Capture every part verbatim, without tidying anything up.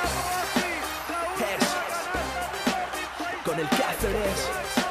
Con el Cáceres.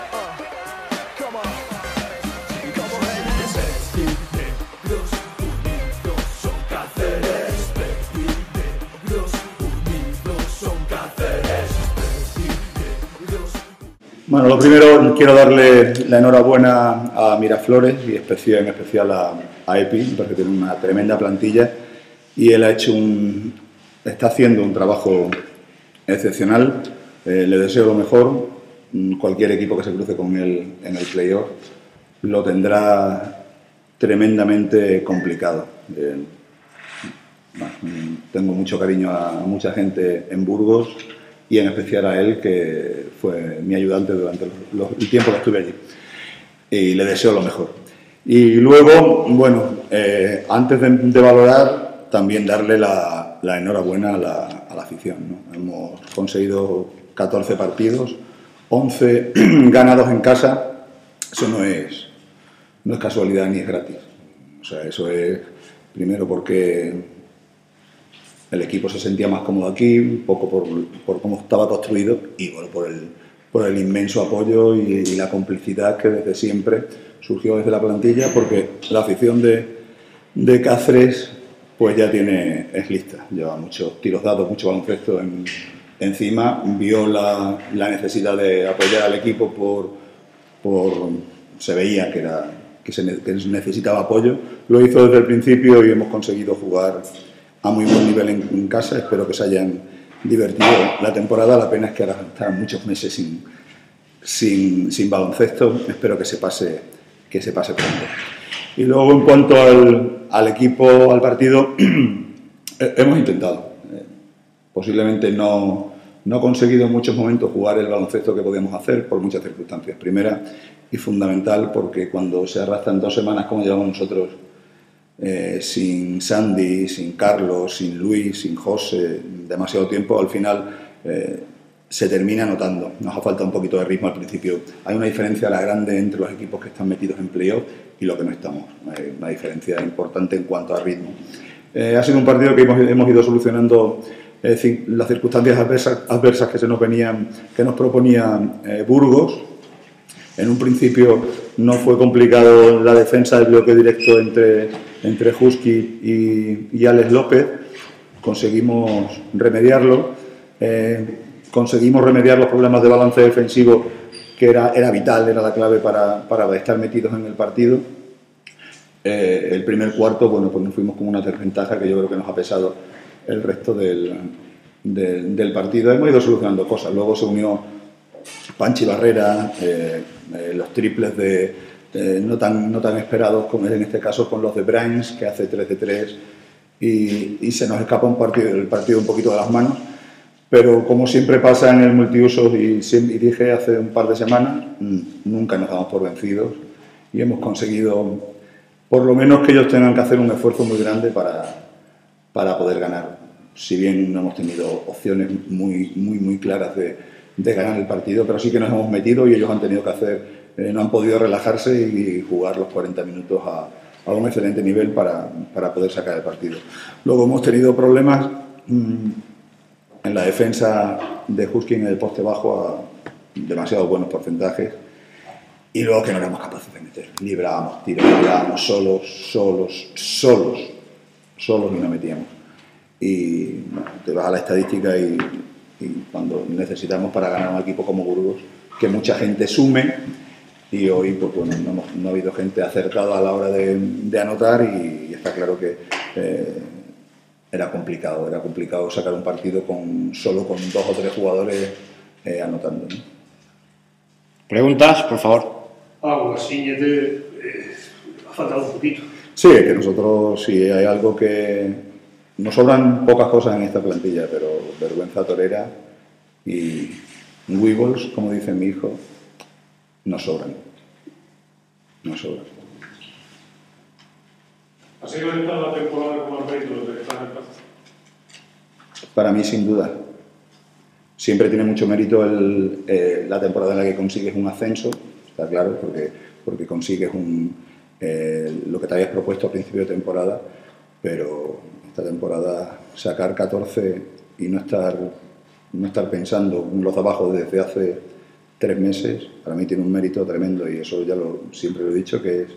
Bueno, lo primero quiero darle la enhorabuena a Miraflores y especial, en especial a, a Epi, porque tiene una tremenda plantilla y él ha hecho un, está haciendo un trabajo excepcional. Eh, le deseo lo mejor. Cualquier equipo que se cruce con él en el playoff lo tendrá tremendamente complicado. Eh, bueno, tengo mucho cariño a mucha gente en Burgos y en especial a él, que fue mi ayudante durante los, los, el tiempo que estuve allí. Y le deseo lo mejor. Y luego, bueno, eh, antes de, de valorar, también darle la, la enhorabuena a la, a la afición, ¿no? Hemos conseguido catorce partidos, once ganados en casa. Eso no es, no es casualidad ni es gratis. O sea, eso es primero porque el equipo se sentía más cómodo aquí, un poco por, por cómo estaba construido y bueno, por el, por el inmenso apoyo y, y la complicidad que desde siempre surgió desde la plantilla, porque la afición de, de Cáceres pues ya tiene, es lista, lleva muchos tiros dados, mucho baloncesto en, encima, vio la, la necesidad de apoyar al equipo por, por se veía que, era, que, se, que necesitaba apoyo, lo hizo desde el principio y hemos conseguido jugar a muy buen nivel en, en casa. Espero que se hayan divertido la temporada. La pena es que ahora están muchos meses sin, sin, sin baloncesto. Espero que se pase, que se pase pronto. Y luego, en cuanto al, al equipo, al partido, hemos intentado. Eh, posiblemente no, no he conseguido en muchos momentos jugar el baloncesto que podíamos hacer por muchas circunstancias. Primera y fundamental, porque cuando se arrastran dos semanas como llevamos nosotros, Eh, sin Sandy, sin Carlos, sin Luis, sin José, demasiado tiempo, al final eh, se termina notando. Nos ha faltado un poquito de ritmo al principio. Hay una diferencia la grande entre los equipos que están metidos en playoff y lo que no estamos. Hay una diferencia importante en cuanto a ritmo. Eh, ha sido un partido que hemos, hemos ido solucionando eh, las circunstancias adversas, adversas que se nos venían, que nos proponía eh, Burgos. En un principio no fue complicado la defensa del bloque directo entre, entre Husky y, y Alex López. Conseguimos remediarlo, eh, conseguimos remediar los problemas de balance defensivo, que era, era vital, era la clave para, para estar metidos en el partido. Eh, el primer cuarto, bueno, pues nos fuimos con una desventaja que yo creo que nos ha pesado el resto del, del, del partido. Hemos ido solucionando cosas, luego se unió Panchi Barrera, eh, eh, los triples de, de no, tan, no tan esperados como en este caso con los de Brains, que hace tres de tres y, y se nos escapa un partido, el partido un poquito de las manos, pero como siempre pasa en el multiusos y, y dije hace un par de semanas, nunca nos damos por vencidos y hemos conseguido por lo menos que ellos tengan que hacer un esfuerzo muy grande para, para poder ganar, si bien no hemos tenido opciones muy, muy, muy claras de de ganar el partido, pero sí que nos hemos metido y ellos han tenido que hacer, eh, no han podido relajarse y jugar los cuarenta minutos a, a un excelente nivel para, para poder sacar el partido. Luego hemos tenido problemas mmm, en la defensa de Husky en el poste bajo a demasiado buenos porcentajes y luego que no éramos capaces de meter. Librábamos, tiros, librábamos solos, solos, solos, solos y no metíamos. Y bueno, te vas a la estadística y y cuando necesitamos para ganar un equipo como Burgos, que mucha gente sume y hoy pues, bueno, no, hemos, no ha habido gente acertada a la hora de, de anotar y, y está claro que eh, era complicado, era complicado sacar un partido con solo con dos o tres jugadores eh, anotando, ¿no? Preguntas, por favor. Ah, bueno, sí, ya te, eh, ha faltado un poquito. Sí, que nosotros sí hay algo que nos sobran pocas cosas en esta plantilla, pero vergüenza torera y Weebles, como dice mi hijo, nos sobran. Nos sobran. ¿Ha sido esta la temporada como mérito de que estás en paz? Para mí, sin duda. Siempre tiene mucho mérito el, eh, la temporada en la que consigues un ascenso, está claro, porque, porque consigues un, eh, lo que te habías propuesto a principio de temporada, pero esta temporada sacar catorce y no estar, no estar pensando en los de abajo desde hace tres meses, para mí tiene un mérito tremendo y eso ya lo, siempre lo he dicho, que es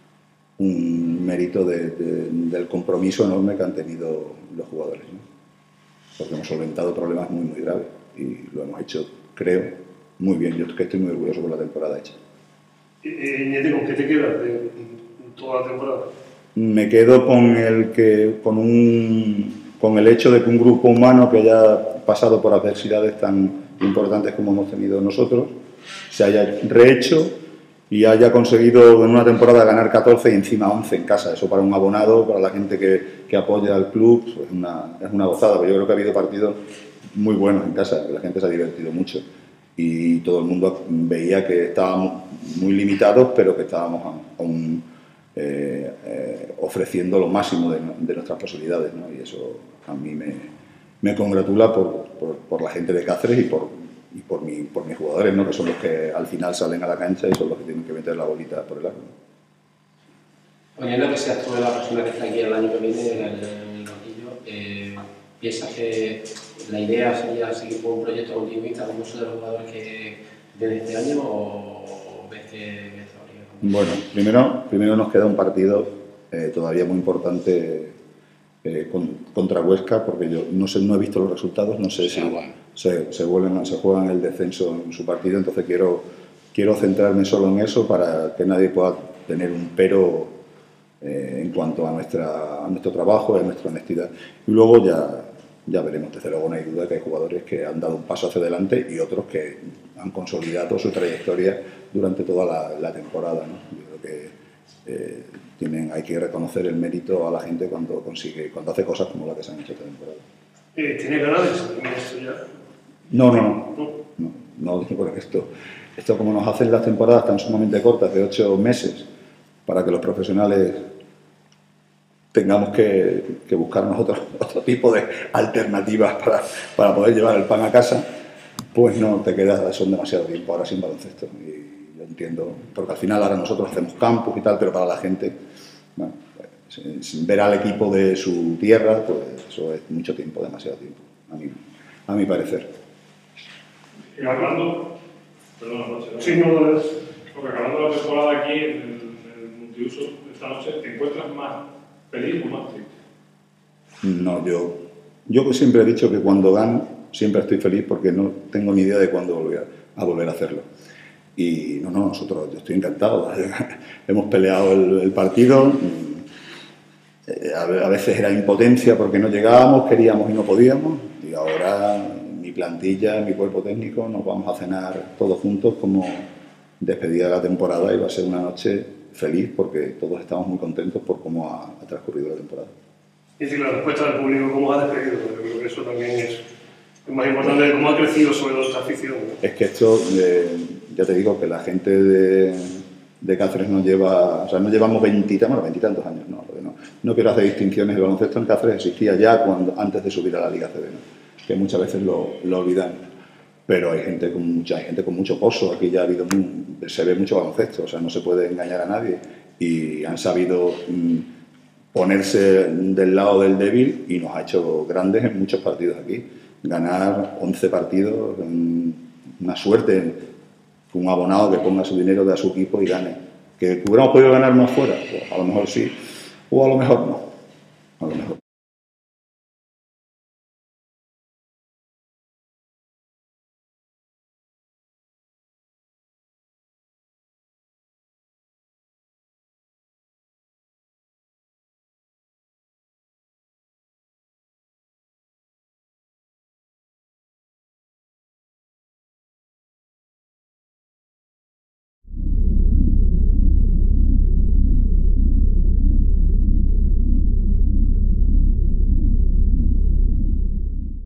un mérito de, de, del compromiso enorme que han tenido los jugadores, ¿no? Porque hemos solventado problemas muy, muy graves y lo hemos hecho, creo, muy bien. Yo que estoy muy orgulloso por la temporada hecha. Ñete, ¿con qué te quedas de toda la temporada? Me quedo con el, que, con, un, con el hecho de que un grupo humano que haya pasado por adversidades tan importantes como hemos tenido nosotros se haya rehecho y haya conseguido en una temporada ganar catorce y encima once en casa. Eso para un abonado, para la gente que, que apoya al club, pues es, una, es una gozada. Pero yo creo que ha habido partidos muy buenos en casa, que la gente se ha divertido mucho y todo el mundo veía que estábamos muy limitados, pero que estábamos aún eh, eh, ofreciendo lo máximo de, de nuestras posibilidades, ¿no? Y eso a mí me, me congratula por, por, por la gente de Cáceres y por, y por, mi, por mis jugadores, ¿no? Que son los que al final salen a la cancha y son los que tienen que meter la bolita por el arco. Poniendo que seas tú la persona que está aquí el año que viene en el, el banquillo, eh, ¿piensas que la idea sería seguir con un proyecto continuista con muchos de los jugadores que vienen este año o ves que esto habría cambiado? Bueno, primero, primero nos queda un partido eh, todavía muy importante eh, con, contra Huesca, porque yo no sé, no he visto los resultados, no sé si se, se, vuelven, se juegan el descenso en su partido, entonces quiero, quiero centrarme solo en eso para que nadie pueda tener un pero eh, en cuanto a, nuestra, a nuestro trabajo y a nuestra honestidad. Y luego ya, ya veremos, desde luego no hay duda que hay jugadores que han dado un paso hacia adelante y otros que han consolidado su trayectoria durante toda la, la temporada, ¿no? Yo creo que eh, tienen, hay que reconocer el mérito a la gente cuando consigue, cuando hace cosas como las que se han hecho esta temporada. Eh, ¿Tiene ganas de salir esto ya? No, no, no, no, no, no, porque esto, esto como nos hacen las temporadas tan sumamente cortas, de ocho meses, para que los profesionales tengamos que, que buscarnos otro, otro tipo de alternativas para, para poder llevar el pan a casa, pues no te quedas, son demasiado tiempo ahora sin baloncesto. Y yo entiendo, porque al final ahora nosotros hacemos campus y tal, pero para la gente, bueno, pues, sin ver al equipo de su tierra, pues eso es mucho tiempo, demasiado tiempo, a mi, a mi parecer. Y acabando, perdona, José, ¿no? Sí, no, es... Porque acabando la temporada aquí en el, en el multiuso esta noche, ¿te encuentras más feliz o más triste? No, yo, yo siempre he dicho que cuando gano siempre estoy feliz porque no tengo ni idea de cuándo volver a, a volver a hacerlo. Y no, no, nosotros, yo estoy encantado. Hemos peleado el, el partido, a veces era impotencia porque no llegábamos, queríamos y no podíamos, y ahora mi plantilla, mi cuerpo técnico, nos vamos a cenar todos juntos como despedida de la temporada y va a ser una noche feliz porque todos estamos muy contentos por cómo ha, ha transcurrido la temporada. Y decir, la respuesta del público, cómo ha despedido, yo creo que eso también es, es más importante de cómo ha crecido sobre todo esta afición, ¿no? Es que esto, eh, ya te digo, que la gente de, de Cáceres nos lleva, o sea, no llevamos veintitantos, bueno, veintitantos años, no, porque no, no quiero hacer distinciones, el baloncesto en Cáceres existía ya cuando, antes de subir a la Liga C B, ¿no? Que muchas veces lo, lo olvidan, pero hay gente con mucha hay gente con mucho pozo, aquí ya ha habido, muy, se ve mucho baloncesto, o sea, no se puede engañar a nadie y han sabido mmm, ponerse del lado del débil y nos ha hecho grandes en muchos partidos aquí. Ganar once partidos, una suerte, un abonado que ponga su dinero de a su equipo y gane. ¿Que hubiéramos podido ganar más fuera? Pues a lo mejor sí, o a lo mejor no. A lo mejor.